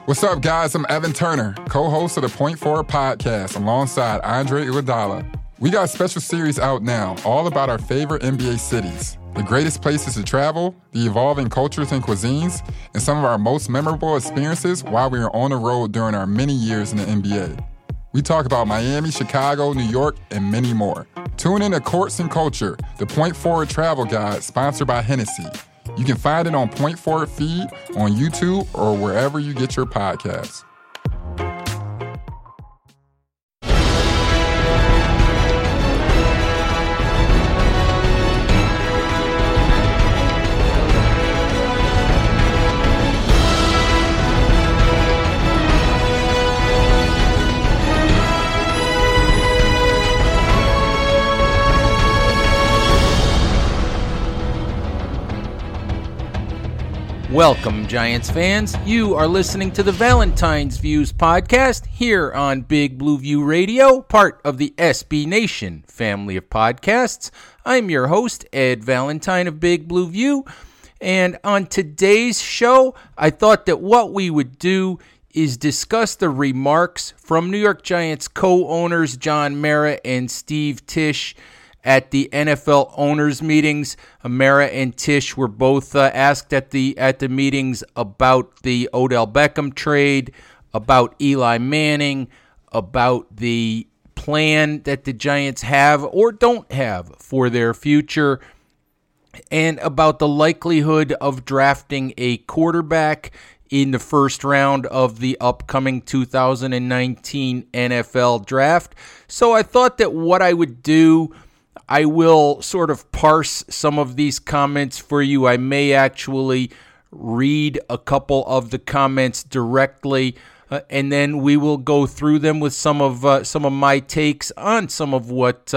What's up, guys? I'm Evan Turner, co-host of the Point Forward podcast alongside Andre Iguodala. We got a special series out now, all about our favorite NBA cities, the greatest places to travel, the evolving cultures and cuisines, and some of our most memorable experiences while we were on the road during our many years in the NBA. We talk about Miami, Chicago, New York, and many more. Tune in to Courts and Culture, the Point Forward travel guide sponsored by Hennessy. You can find it on Point Forward feed, on YouTube, or wherever you get your podcasts. Welcome, Giants fans. You are listening to the Valentine's Views podcast here on Big Blue View Radio, part of the SB Nation family of podcasts. I'm your host, Ed Valentine of Big Blue View, and on today's show, I thought that what we would do is discuss the remarks from New York Giants co-owners John Mara and Steve Tisch at the NFL owners meetings. Mara and Tisch were both asked at the meetings about the Odell Beckham trade, about Eli Manning, about the plan that the Giants have or don't have for their future, and about the likelihood of drafting a quarterback in the first round of the upcoming 2019 NFL draft. So I thought that what I would do, I will sort of parse some of these comments for you. I may actually read a couple of the comments directly, and then we will go through them with some of my takes on some of what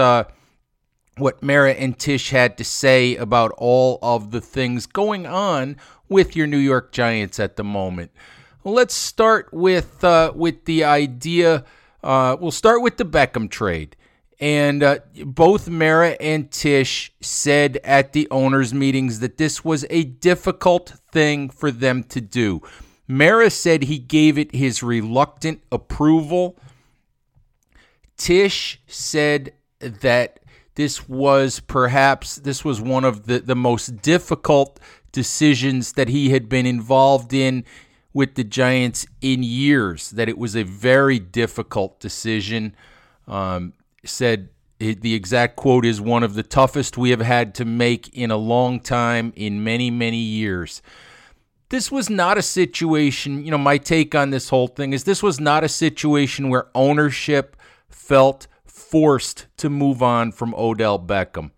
Mara and Tisch had to say about all of the things going on with your New York Giants at the moment. Well, let's start with the idea. We'll start with the Beckham trade. And both Mara and Tisch said at the owners' meetings that this was a difficult thing for them to do. Mara said he gave it his reluctant approval. Tisch said that this was one of the most difficult decisions that he had been involved in with the Giants in years, that it was a very difficult decision. Said the exact quote is one of the toughest we have had to make in a long time, in many, many years. This was not a situation, my take on this whole thing is this was not a situation where ownership felt forced to move on from Odell Beckham.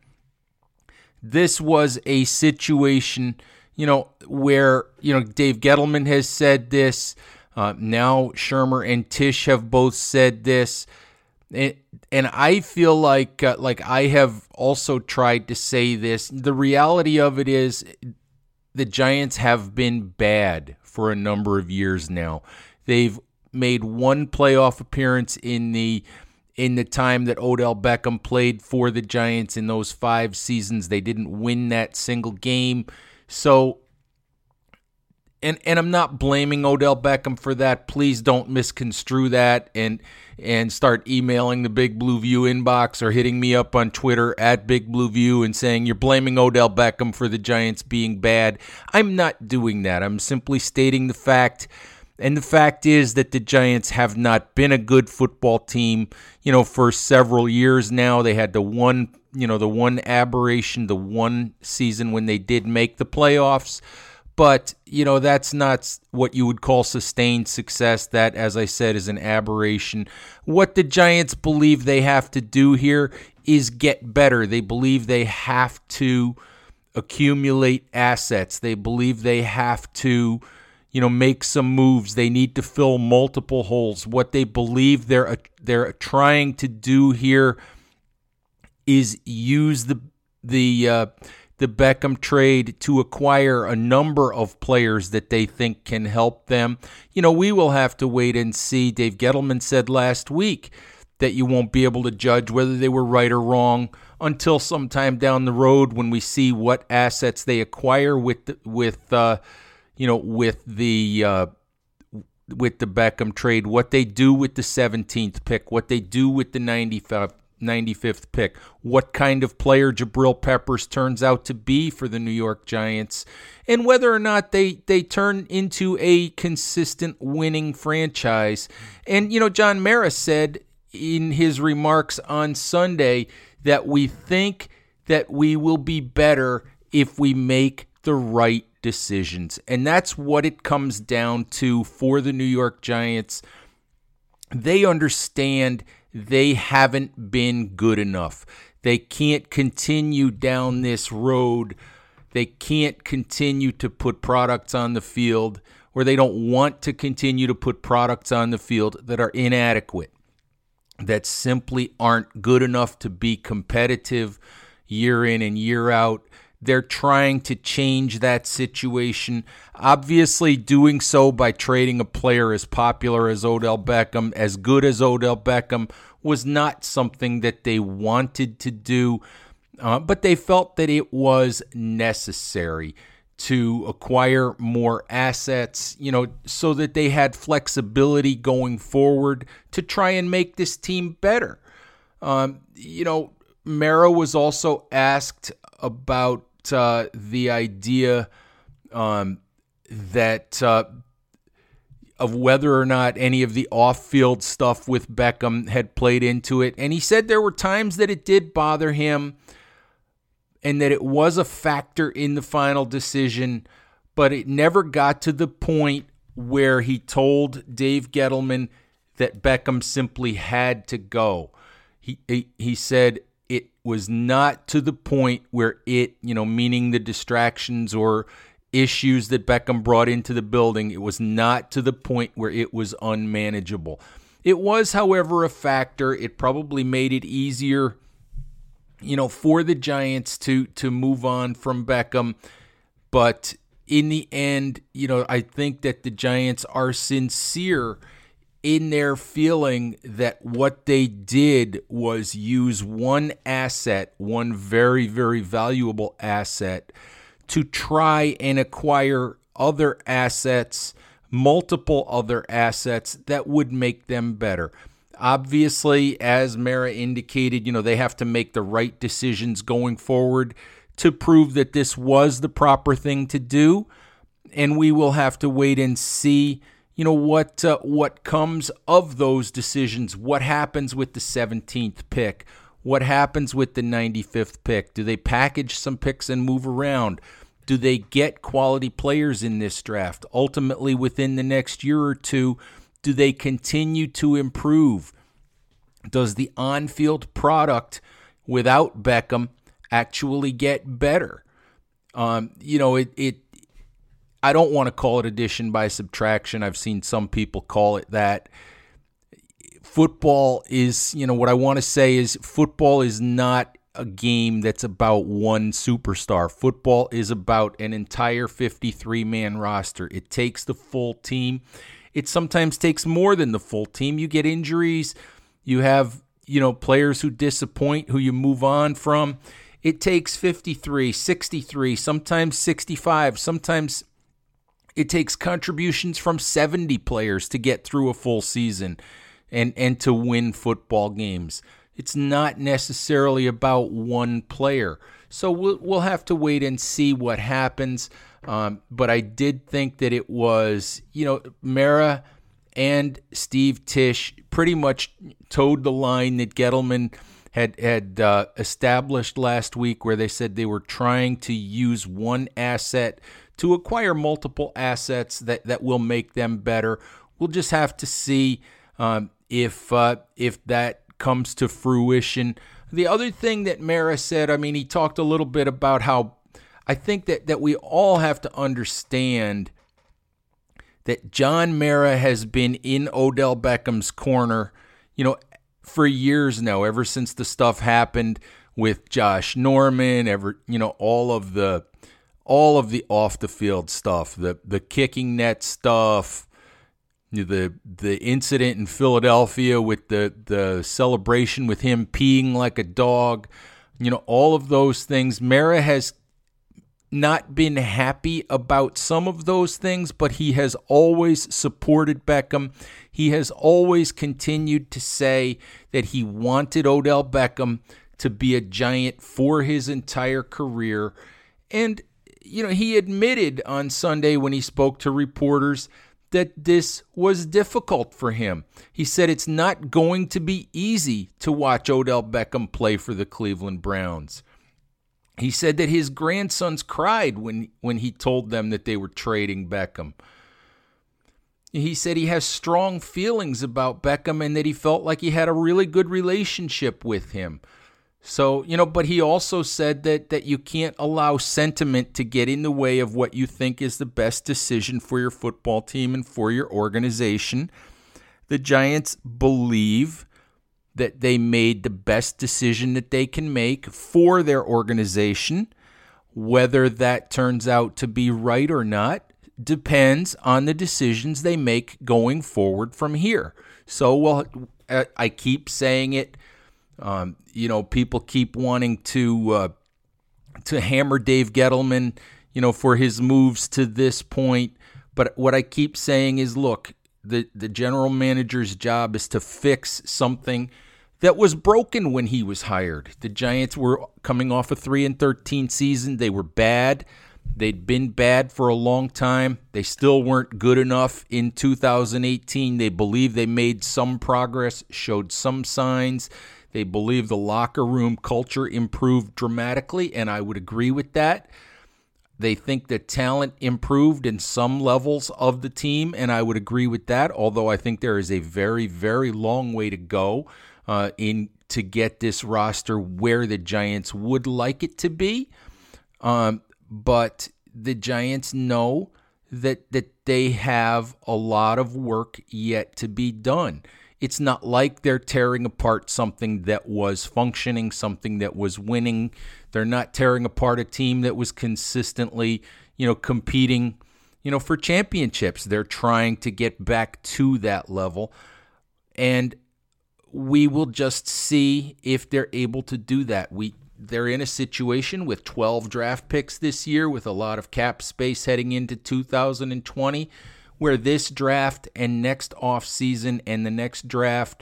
This was a situation, where, Dave Gettleman has said this. Now Shurmur and Tisch have both said this. And I feel like I have also tried to say this. The reality of it is the Giants have been bad for a number of years now. They've made one playoff appearance in the time that Odell Beckham played for the Giants in those 5 seasons. They didn't win that single game. So, and I'm not blaming Odell Beckham for that. Please don't misconstrue that and start emailing the Big Blue View inbox or hitting me up on Twitter at Big Blue View and saying you're blaming Odell Beckham for the Giants being bad. I'm not doing that. I'm simply stating the fact. And the fact is that the Giants have not been a good football team, for several years now. They had the one aberration, the one season when they did make the playoffs. But, that's not what you would call sustained success. That, as I said, is an aberration. What the Giants believe they have to do here is get better. They believe they have to accumulate assets. They believe they have to, make some moves. They need to fill multiple holes. What they believe they're trying to do here is use the Beckham trade to acquire a number of players that they think can help them. We will have to wait and see. Dave Gettleman said last week that you won't be able to judge whether they were right or wrong until sometime down the road when we see what assets they acquire with the with the Beckham trade, what they do with the 17th pick, what they do with the 95th pick, what kind of player Jabril Peppers turns out to be for the New York Giants, and whether or not they turn into a consistent winning franchise. And, John Mara said in his remarks on Sunday that we think that we will be better if we make the right decisions. And that's what it comes down to for the New York Giants. They understand they haven't been good enough. They can't continue down this road. They can't continue to put products on the field, or they don't want to continue to put products on the field that are inadequate, that simply aren't good enough to be competitive year in and year out. They're trying to change that situation, obviously doing so by trading a player as popular as Odell Beckham, as good as Odell Beckham, was not something that they wanted to do, but they felt that it was necessary to acquire more assets, so that they had flexibility going forward to try and make this team better. Mara was also asked about the idea that of whether or not any of the off-field stuff with Beckham had played into it. And he said there were times that it did bother him and that it was a factor in the final decision, but it never got to the point where he told Dave Gettleman that Beckham simply had to go. He said it was not to the point where it, meaning the distractions or issues that Beckham brought into the building, it was not to the point where it was unmanageable. It was, however, a factor. It probably made it easier, for the Giants to move on from Beckham. But in the end, I think that the Giants are sincere in their feeling that what they did was use one asset, one very, very valuable asset, to try and acquire other assets, multiple other assets that would make them better. Obviously, as Mara indicated, they have to make the right decisions going forward to prove that this was the proper thing to do, and we will have to wait and see what comes of those decisions. What happens with the 17th pick? What happens with the 95th pick? Do they package some picks and move around? Do they get quality players in this draft? Ultimately, within the next year or two, do they continue to improve? Does the on-field product without Beckham actually get better? I don't want to call it addition by subtraction. I've seen some people call it that. Football is, what I want to say is football is not a game that's about one superstar. Football is about an entire 53-man roster. It takes the full team. It sometimes takes more than the full team. You get injuries. You have, players who disappoint, who you move on from. It takes 53, 63, sometimes 65. Sometimes it takes contributions from 70 players to get through a full season and to win football games. It's not necessarily about one player. So we'll have to wait and see what happens. But I did think that it was, Mara and Steve Tisch pretty much towed the line that Gettleman had established last week, where they said they were trying to use one asset to acquire multiple assets that will make them better. We'll just have to see if that comes to fruition. The other thing that Mara said, he talked a little bit about how I think that we all have to understand that John Mara has been in Odell Beckham's corner, for years now, ever since the stuff happened with Josh Norman, all of the off the field stuff, the kicking net stuff, the incident in Philadelphia with the celebration with him peeing like a dog, all of those things. Mara has not been happy about some of those things, but he has always supported Beckham. He has always continued to say that he wanted Odell Beckham to be a Giant for his entire career. And, he admitted on Sunday when he spoke to reporters that this was difficult for him. He said it's not going to be easy to watch Odell Beckham play for the Cleveland Browns. He said that his grandsons cried when he told them that they were trading Beckham. He said he has strong feelings about Beckham and that he felt like he had a really good relationship with him. So, but he also said that you can't allow sentiment to get in the way of what you think is the best decision for your football team and for your organization. The Giants believe that they made the best decision that they can make for their organization. Whether that turns out to be right or not depends on the decisions they make going forward from here. So, I keep saying it. People keep wanting to hammer Dave Gettleman, for his moves to this point. But what I keep saying is, look, the general manager's job is to fix something that was broken when he was hired. The Giants were coming off a 3-13 season. They were bad. They'd been bad for a long time. They still weren't good enough in 2018. They believe they made some progress, showed some signs. They believe the locker room culture improved dramatically, and I would agree with that. They think that talent improved in some levels of the team, and I would agree with that, although I think there is a very, very long way to go to get this roster where the Giants would like it to be. But the Giants know that they have a lot of work yet to be done. It's not like they're tearing apart something that was functioning, something that was winning. They're not tearing apart a team that was consistently, competing, for championships. They're trying to get back to that level. And we will just see if they're able to do that. They're in a situation with 12 draft picks this year with a lot of cap space heading into 2020. Where this draft and next offseason and the next draft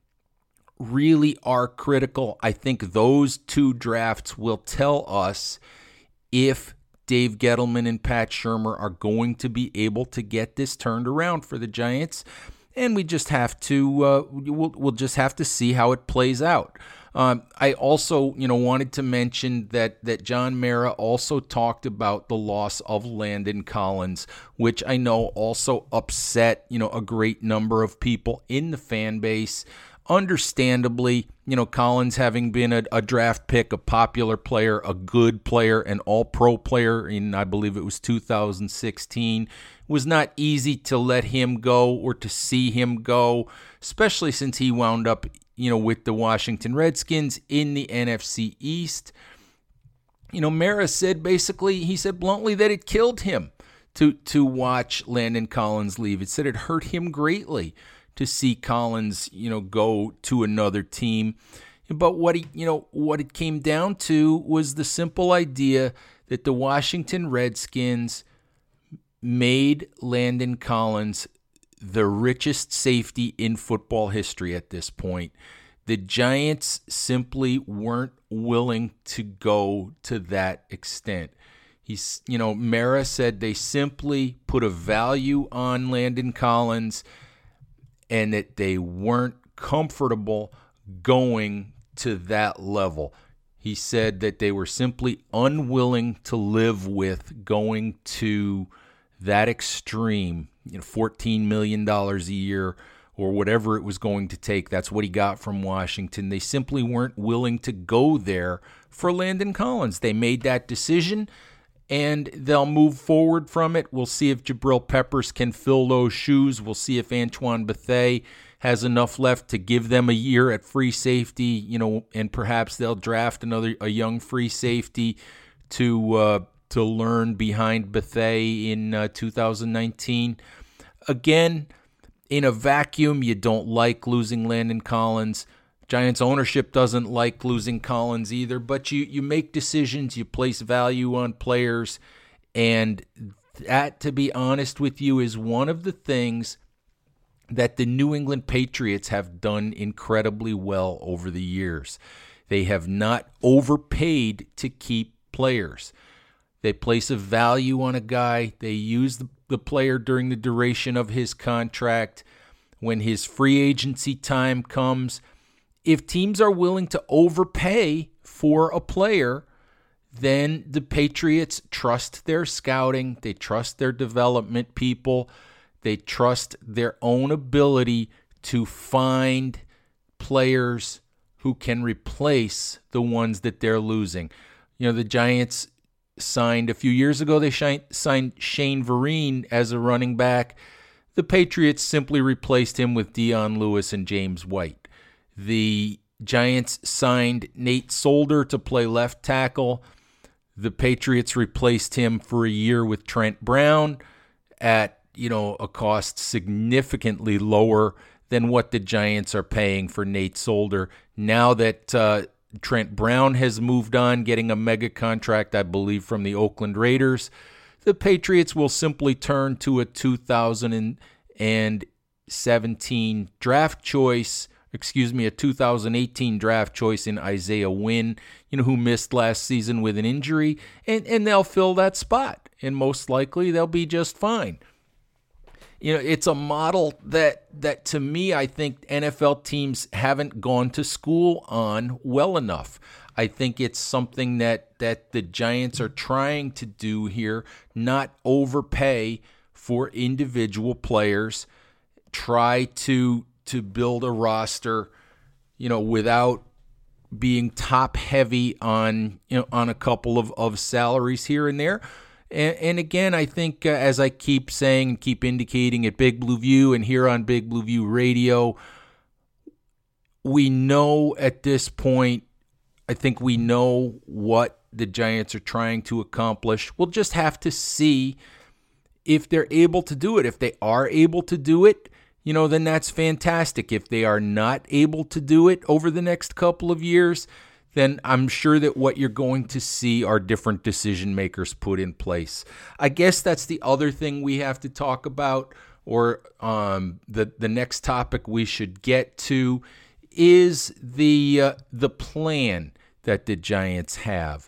really are critical. I think those two drafts will tell us if Dave Gettleman and Pat Shurmur are going to be able to get this turned around for the Giants. And we just have to we'll just have to see how it plays out. I also, wanted to mention that John Mara also talked about the loss of Landon Collins, which I know also upset, a great number of people in the fan base. Understandably, Collins having been a draft pick, a popular player, a good player, an all-pro player in, I believe it was 2016, it was not easy to let him go or to see him go, especially since he wound up with the Washington Redskins in the NFC East. Mara said he said bluntly that it killed him to watch Landon Collins leave. It said it hurt him greatly to see Collins, go to another team. But what it came down to was the simple idea that the Washington Redskins made Landon Collins the richest safety in football history at this point. The Giants simply weren't willing to go to that extent. Mara said they simply put a value on Landon Collins and that they weren't comfortable going to that level. He said that they were simply unwilling to live with going to that extreme, $14 million a year or whatever it was going to take. That's what he got from Washington. They simply weren't willing to go there for Landon Collins. They made that decision, and they'll move forward from it. We'll see if Jabril Peppers can fill those shoes. We'll see if Antoine Bethea has enough left to give them a year at free safety, and perhaps they'll draft a young free safety to learn behind Bethea in 2019. Again, in a vacuum, you don't like losing Landon Collins. Giants ownership doesn't like losing Collins either, but you make decisions, you place value on players, and that, to be honest with you, is one of the things that the New England Patriots have done incredibly well over the years. They have not overpaid to keep players. They place a value on a guy. They use the player during the duration of his contract. When his free agency time comes, if teams are willing to overpay for a player, then the Patriots trust their scouting. They trust their development people. They trust their own ability to find players who can replace the ones that they're losing. You know, the Giants signed a few years ago, they signed Shane Vereen as a running back. The Patriots simply replaced him with Dion Lewis and James White. The Giants signed Nate Solder to play left tackle. The Patriots replaced him for a year with Trent Brown at a cost significantly lower than what the Giants are paying for Nate Solder. Now that Trent Brown has moved on, getting a mega contract, I believe, from the Oakland Raiders, the Patriots will simply turn to a 2018 draft choice in Isaiah Wynn, who missed last season with an injury, and they'll fill that spot, and most likely they'll be just fine. It's a model that to me, I think NFL teams haven't gone to school on well enough. I think it's something that the Giants are trying to do here, not overpay for individual players, try to build a roster, without being top heavy on a couple of salaries here and there. And again, I think as I keep saying and keep indicating at Big Blue View and here on Big Blue View Radio, we know at this point, I think we know what the Giants are trying to accomplish. We'll just have to see if they're able to do it. If they are able to do it, then that's fantastic. If they are not able to do it over the next couple of years, then I'm sure that what you're going to see are different decision makers put in place. I guess that's the other thing we have to talk about, or the next topic we should get to is the plan that the Giants have.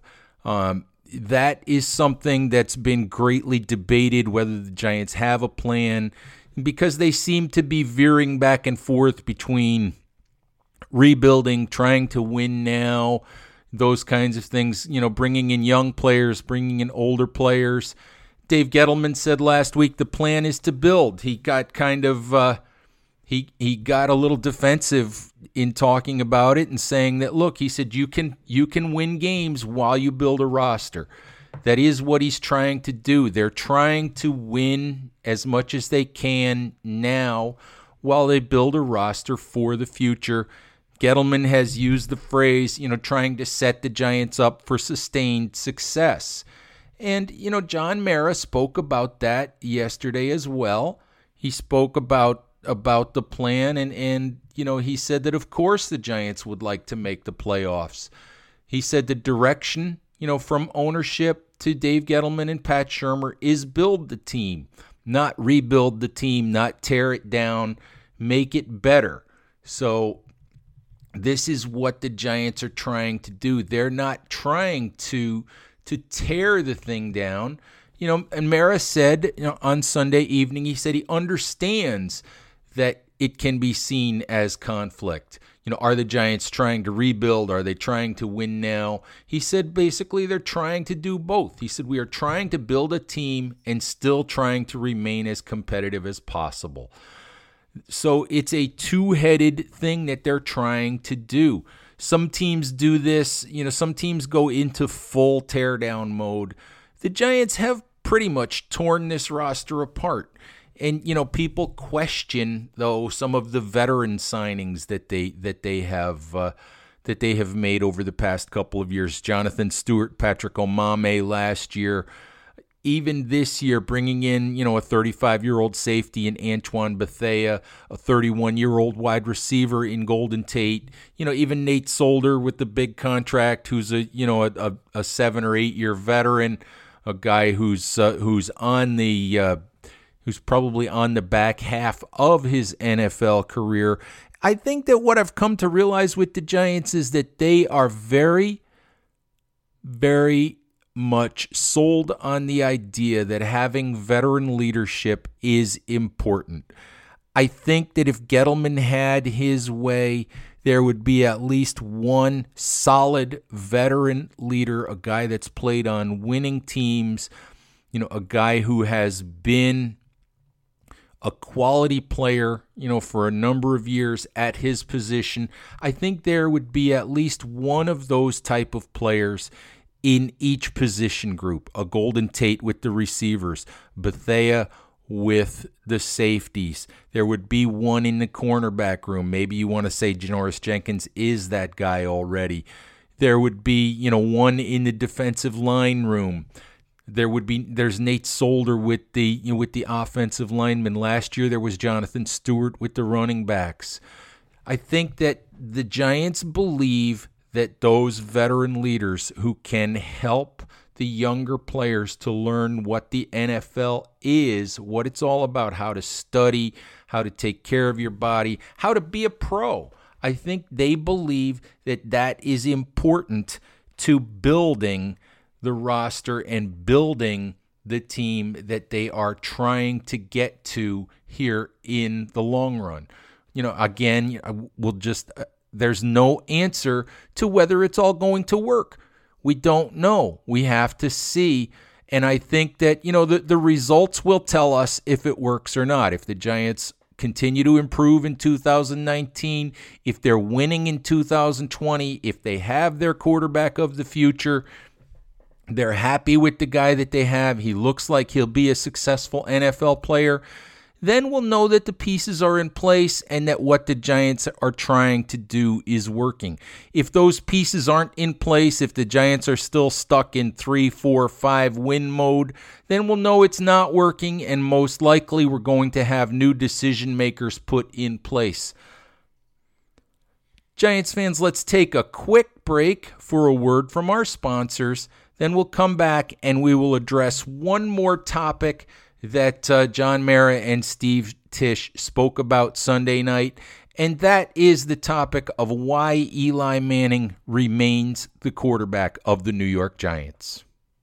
That is something that's been greatly debated, whether the Giants have a plan, because they seem to be veering back and forth between rebuilding, trying to win now, those kinds of things, bringing in young players, bringing in older players. Dave Gettleman said last week the plan is to build. He got kind of he got a little defensive in talking about it and saying that, look, he said you can win games while you build a roster. That is what he's trying to do. They're trying to win as much as they can now while they build a roster for the future. Gettleman has used the phrase, trying to set the Giants up for sustained success. And, John Mara spoke about that yesterday as well. He spoke about the plan, and he said that, of course, the Giants would like to make the playoffs. He said the direction, from ownership to Dave Gettleman and Pat Shurmur is build the team, not rebuild the team, not tear it down, make it better. So this is what the Giants are trying to do. They're not trying to tear the thing down. And Mara said, on Sunday evening, he said he understands that it can be seen as conflict. Are the Giants trying to rebuild? Are they trying to win now? He said basically they're trying to do both. He said we are trying to build a team and still trying to remain as competitive as possible. So it's a two-headed thing that they're trying to do. Some teams do this, some teams go into full teardown mode. The Giants have pretty much torn this roster apart. And, people question, though, some of the veteran signings that they have made over the past couple of years. Jonathan Stewart, Patrick Omameh last year. even this year, bringing in, a 35-year-old safety in Antoine Bethea, a 31-year-old wide receiver in Golden Tate, even Nate Solder with the big contract, who's a 7 or 8 year veteran, a guy who's probably on the back half of his NFL career. I think that what I've come to realize with the Giants is that they are very, very much sold on the idea that having veteran leadership is important. I think that if Gettleman had his way, there would be at least one solid veteran leader, a guy that's played on winning teams, a guy who has been a quality player, for a number of years at his position. I think there would be at least one of those type of players in each position group. A Golden Tate with the receivers, Bethea with the safeties. There would be one in the cornerback room. Maybe you want to say Janoris Jenkins is that guy already. There would be, one in the defensive line room. There's Nate Solder with the offensive linemen. Last year there was Jonathan Stewart with the running backs. I think that the Giants believe that those veteran leaders who can help the younger players to learn what the NFL is, what it's all about, how to study, how to take care of your body, how to be a pro. I think they believe that that is important to building the roster and building the team that they are trying to get to here in the long run. Again, there's no answer to whether it's all going to work. We don't know. We have to see. And I think that, the results will tell us if it works or not. If the Giants continue to improve in 2019, if they're winning in 2020, if they have their quarterback of the future, they're happy with the guy that they have, he looks like he'll be a successful NFL player, then we'll know that the pieces are in place and that what the Giants are trying to do is working. If those pieces aren't in place, if the Giants are still stuck in 3, 4, 5 win mode, then we'll know it's not working, and most likely we're going to have new decision makers put in place. Giants fans, let's take a quick break for a word from our sponsors. Then we'll come back and we will address one more topic that John Mara and Steve Tisch spoke about Sunday night, and that is the topic of why Eli Manning remains the quarterback of the New York Giants.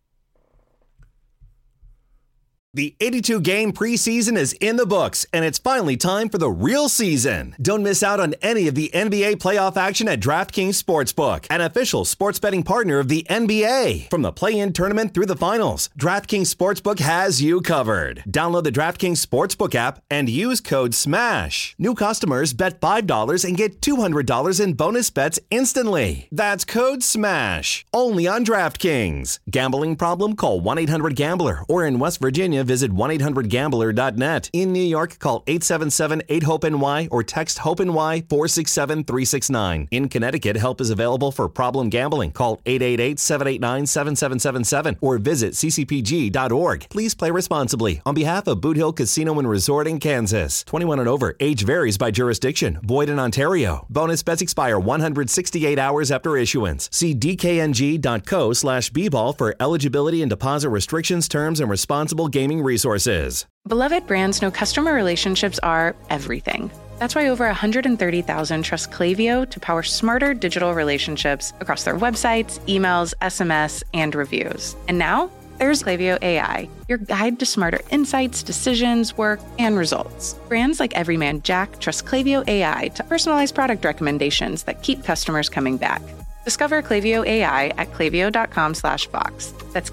The 82-game preseason is in the books, and it's finally time for the real season. Don't miss out on any of the NBA playoff action at DraftKings Sportsbook, an official sports betting partner of the NBA. From the play-in tournament through the finals, DraftKings Sportsbook has you covered. Download the DraftKings Sportsbook app and use code SMASH. New customers bet $5 and get $200 in bonus bets instantly. That's code SMASH. Only on DraftKings. Gambling problem? Call 1-800-GAMBLER. Or in West Virginia, visit 1-800-GAMBLER.net. In New York, call 877-8-HOPE-NY or text HOPE-NY 467-369. In Connecticut, help is available for problem gambling. Call 888-789-7777 or visit ccpg.org. Please play responsibly. On behalf of Boot Hill Casino and Resort in Kansas. 21 and over. Age varies by jurisdiction. Void in Ontario. Bonus bets expire 168 hours after issuance. See dkng.co/bball for eligibility and deposit restrictions, terms, and responsible gaming resources. Beloved brands know customer relationships are everything. That's why over 130,000 trust Klaviyo to power smarter digital relationships across their websites, emails, SMS, and reviews. And now, there's Klaviyo AI, your guide to smarter insights, decisions, work, and results. Brands like Everyman Jack trust Klaviyo AI to personalize product recommendations that keep customers coming back. Discover Klaviyo AI at klaviyo.com/Vox. That's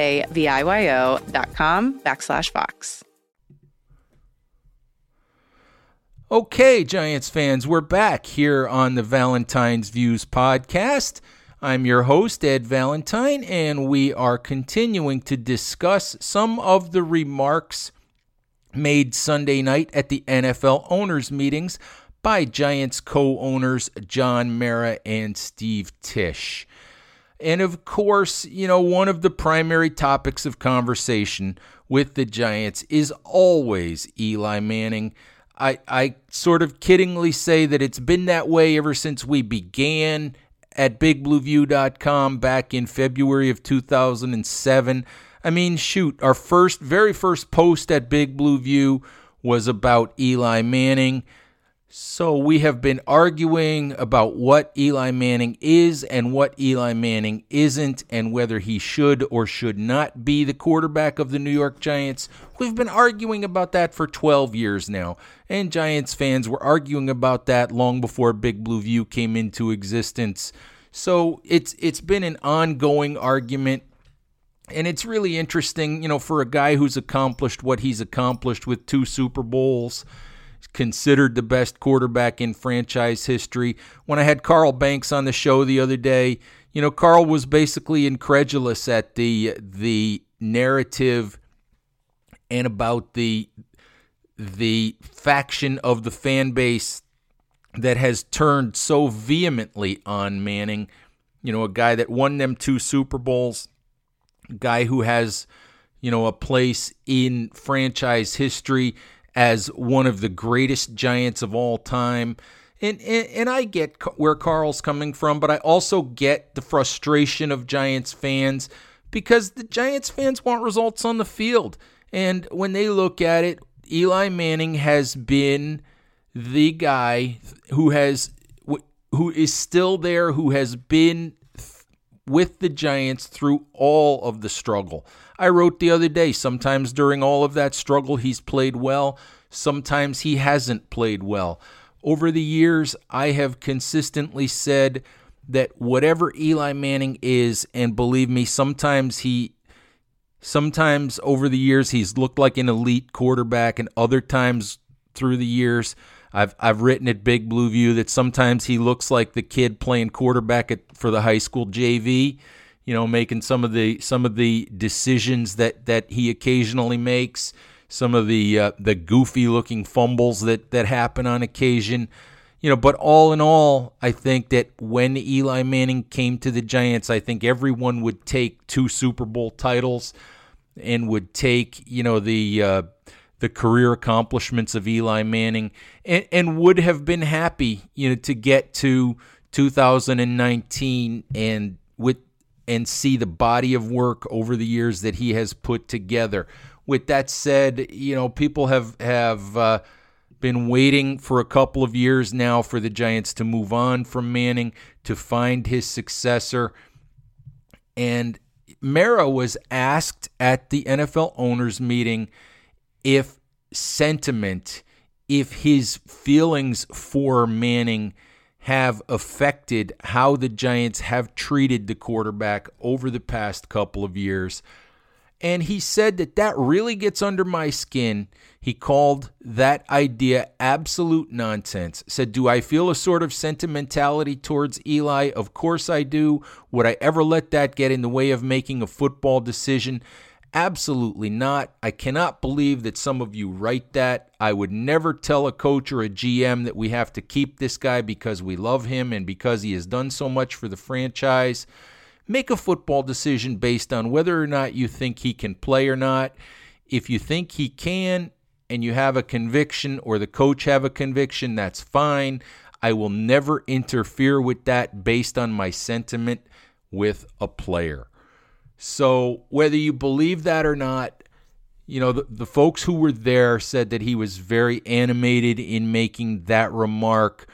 KLAVIYO.com/Vox. Okay, Giants fans, we're back here on the Valentine's Views podcast. I'm your host, Ed Valentine, and we are continuing to discuss some of the remarks made Sunday night at the NFL owners' meetings by Giants co-owners John Mara and Steve Tisch. And of course, one of the primary topics of conversation with the Giants is always Eli Manning. I sort of kiddingly say that it's been that way ever since we began at BigBlueView.com back in February of 2007. I mean, shoot, our very first post at Big Blue View was about Eli Manning. So we have been arguing about what Eli Manning is and what Eli Manning isn't, and whether he should or should not be the quarterback of the New York Giants. We've been arguing about that for 12 years now, and Giants fans were arguing about that long before Big Blue View came into existence. So it's been an ongoing argument, and it's really interesting, for a guy who's accomplished what he's accomplished with 2 Super Bowls, considered the best quarterback in franchise history. When I had Carl Banks on the show the other day, Carl was basically incredulous at the narrative and about the faction of the fan base that has turned so vehemently on Manning. A guy that won them 2 Super Bowls, a guy who has, a place in franchise history as one of the greatest Giants of all time. And I get where Carl's coming from, but I also get the frustration of Giants fans because the Giants fans want results on the field. And when they look at it, Eli Manning has been the guy who is still there, who has been with the Giants through all of the struggle. I wrote the other day, sometimes during all of that struggle, he's played well. Sometimes he hasn't played well. Over the years, I have consistently said that whatever Eli Manning is, and believe me, sometimes over the years he's looked like an elite quarterback, and other times through the years, I've written at Big Blue View that sometimes he looks like the kid playing quarterback for the high school JV. Making some of the decisions that he occasionally makes, some of the goofy looking fumbles that happen on occasion. But all in all, I think that when Eli Manning came to the Giants, I think everyone would take 2 Super Bowl titles and would take, the career accomplishments of Eli Manning and would have been happy, to get to 2019 and see the body of work over the years that he has put together. With that said, people have been waiting for a couple of years now for the Giants to move on from Manning, to find his successor. And Mara was asked at the NFL owners meeting if his feelings for Manning have affected how the Giants have treated the quarterback over the past couple of years. And he said that really gets under my skin. He called that idea absolute nonsense. Said, do I feel a sort of sentimentality towards Eli? Of course I do. Would I ever let that get in the way of making a football decision? Absolutely not. I cannot believe that some of you write that. I would never tell a coach or a GM that we have to keep this guy because we love him and because he has done so much for the franchise. Make a football decision based on whether or not you think he can play or not. If you think he can and you have a conviction, or the coach have a conviction, that's fine. I will never interfere with that based on my sentiment with a player. So whether you believe that or not, the folks who were there said that he was very animated in making that remark.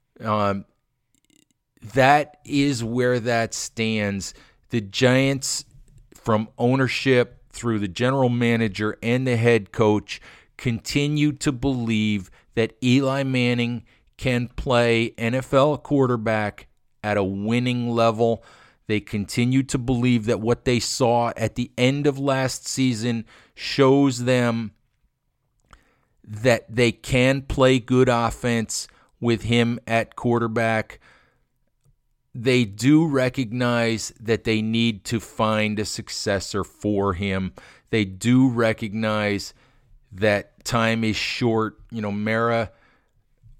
That is where that stands. The Giants, from ownership through the general manager and the head coach, continue to believe that Eli Manning can play NFL quarterback at a winning level. They continue to believe that what they saw at the end of last season shows them that they can play good offense with him at quarterback. They do recognize that they need to find a successor for him. They do recognize that time is short. Mara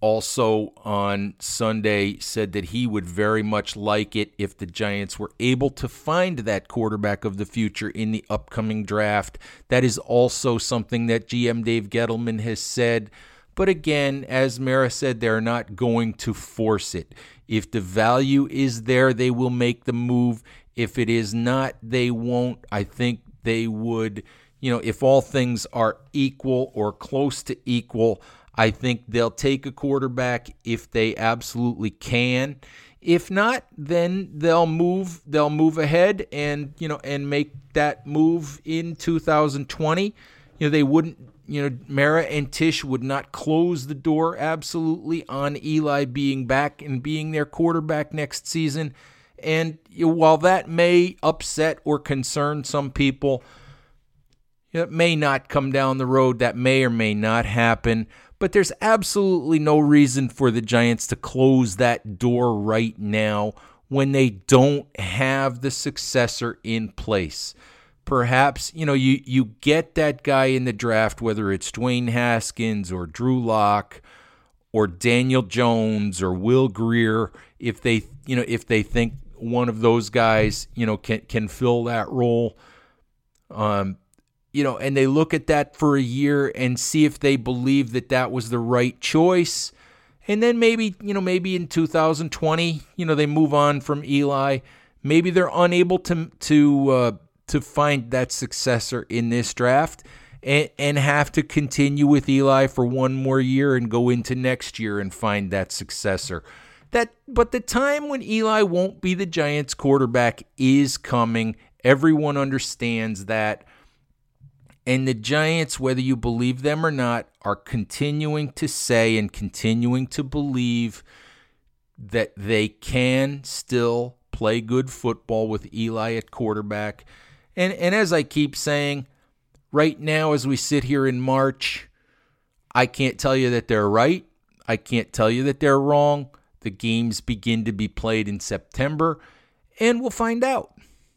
also on Sunday said that he would very much like it if the Giants were able to find that quarterback of the future in the upcoming draft. That is also something that GM Dave Gettleman has said. But again, as Mara said, they're not going to force it. If the value is there, they will make the move. If it is not, they won't. I think they would, if all things are equal or close to equal, I think they'll take a quarterback if they absolutely can. If not, then they'll move ahead and make that move in 2020. They wouldn't, Mara and Tisch would not close the door absolutely on Eli being back and being their quarterback next season. And while that may upset or concern some people, it may not come down the road. That may or may not happen. But there's absolutely no reason for the Giants to close that door right now when they don't have the successor in place. Perhaps, you get that guy in the draft, whether it's Dwayne Haskins or Drew Lock or Daniel Jones or Will Grier, if they think one of those guys, can fill that role. And they look at that for a year and see if they believe that was the right choice. And then maybe in 2020, they move on from Eli. Maybe they're unable to find that successor in this draft and have to continue with Eli for one more year and go into next year and find that successor. But the time when Eli won't be the Giants quarterback is coming. Everyone understands that. And the Giants, whether you believe them or not, are continuing to say and continuing to believe that they can still play good football with Eli at quarterback. And as I keep saying, right now as we sit here in March, I can't tell you that they're right. I can't tell you that they're wrong. The games begin to be played in September, and we'll find out.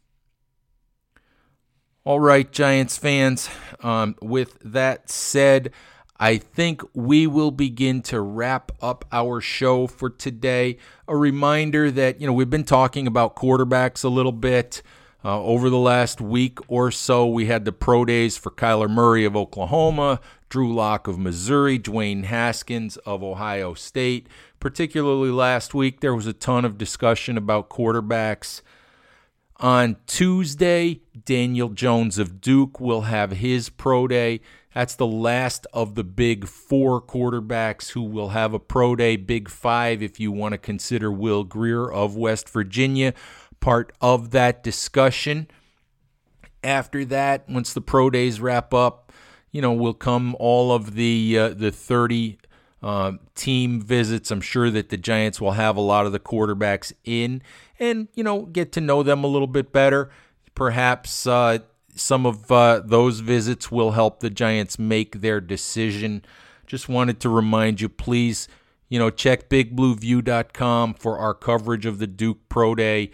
All right, Giants fans, with that said, I think we will begin to wrap up our show for today. A reminder that, we've been talking about quarterbacks a little bit. Over the last week or so, we had the pro days for Kyler Murray of Oklahoma, Drew Lock of Missouri, Dwayne Haskins of Ohio State. Particularly last week, there was a ton of discussion about quarterbacks. On Tuesday, Daniel Jones of Duke will have his pro day. That's the last of the big four quarterbacks who will have a pro day. Big five, if you want to consider Will Grier of West Virginia part of that discussion. After that, once the pro days wrap up, will come all of the 30 team visits. I'm sure that the Giants will have a lot of the quarterbacks in and, get to know them a little bit better. Perhaps some of those visits will help the Giants make their decision. Just wanted to remind you, please, check BigBlueView.com for our coverage of the Duke Pro Day.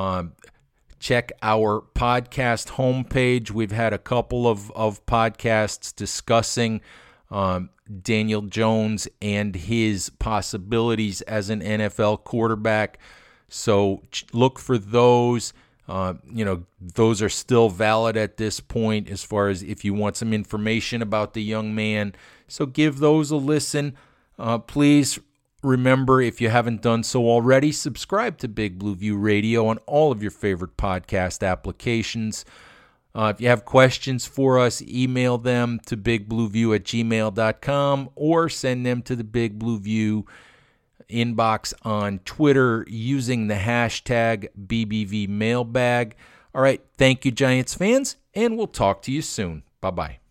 Check our podcast homepage. We've had a couple of podcasts discussing Daniel Jones and his possibilities as an NFL quarterback. So look for those. Those are still valid at this point as far as if you want some information about the young man. So give those a listen. Please remember, if you haven't done so already, subscribe to Big Blue View Radio on all of your favorite podcast applications. If you have questions for us, email them to bigblueview@gmail.com or send them to the Big Blue View inbox on Twitter using the hashtag BBVMailbag. All right, thank you, Giants fans, and we'll talk to you soon. Bye-bye.